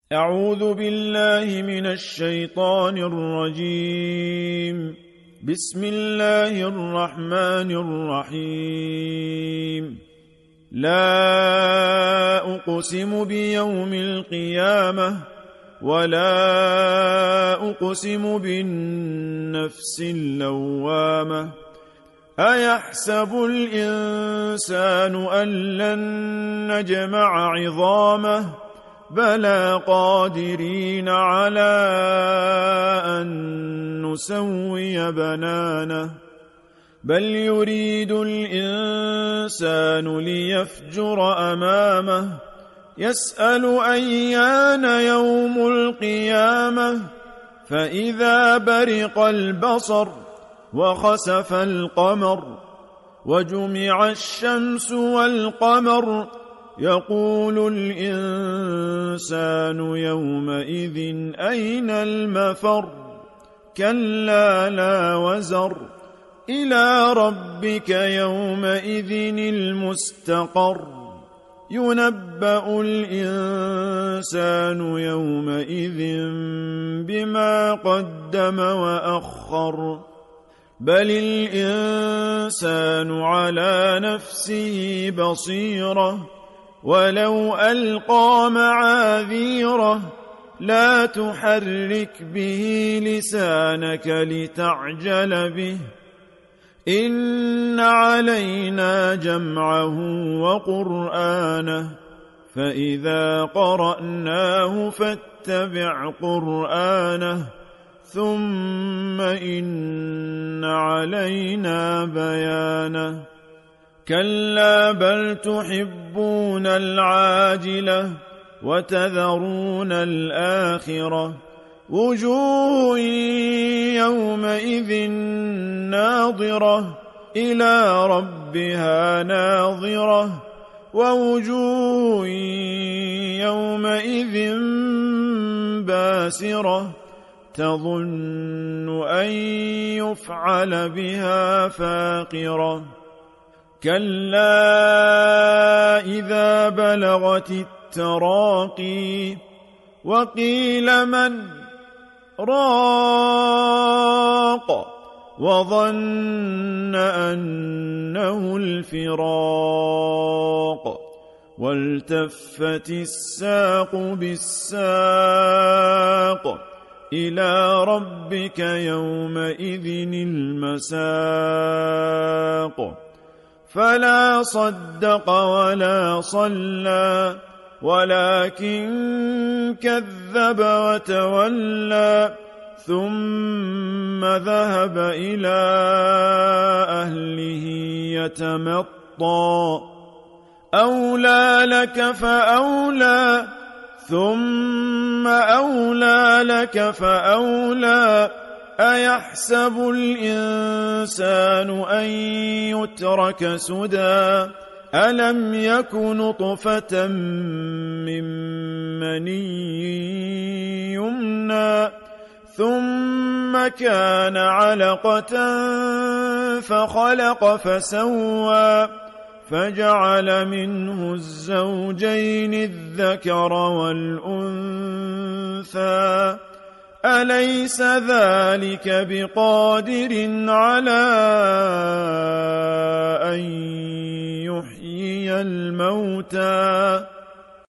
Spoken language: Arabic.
أعوذ بالله من الشيطان الرجيم. بسم الله الرحمن الرحيم. لا أقسم بيوم القيامة ولا أقسم بالنفس اللوامة أيحسب الإنسان أن لن نجمع عظامه بلى قادرين على أن نسوي بنانه بل يريد الإنسان ليفجر أمامه يسأل أيان يوم القيامة فإذا برق البصر وخسف القمر وجمع الشمس والقمر يقول الإنسان يومئذ أين المفر كلا لا وزر إلى ربك يومئذ المستقر ينبأ الإنسان يومئذ بما قدم وأخر بل الإنسان على نفسه بصيرة ولو ألقى معاذيره لا تحرك به لسانك لتعجل به إن علينا جمعه وقرآنه فإذا قرأناه فاتبع قرآنه ثم إن علينا بيانه كلا بل تحبون العاجلة وتذرون الآخرة وجوه يومئذ ناظرة إلى ربها ناظرة ووجوه يومئذ باسرة تظن أن يفعل بها فاقرة كلا إذا بلغت التراقي وقيل من راق وظن أنه الفراق والتفت الساق بالساق إلى ربك يومئذ المساق فلا صدق ولا صلى ولكن كذب وتولى ثم ذهب إلى أهله يتمطى أولى لك فأولى ثم أولى لك فأولى أيحسب الإنسان أن يترك سدى ألم يك نطفة من مني يمنى ثم كان علقة فخلق فسوى فجعل منه الزوجين الذكر والأنثى أليس ذلك بقادر على أن يحيي الموتى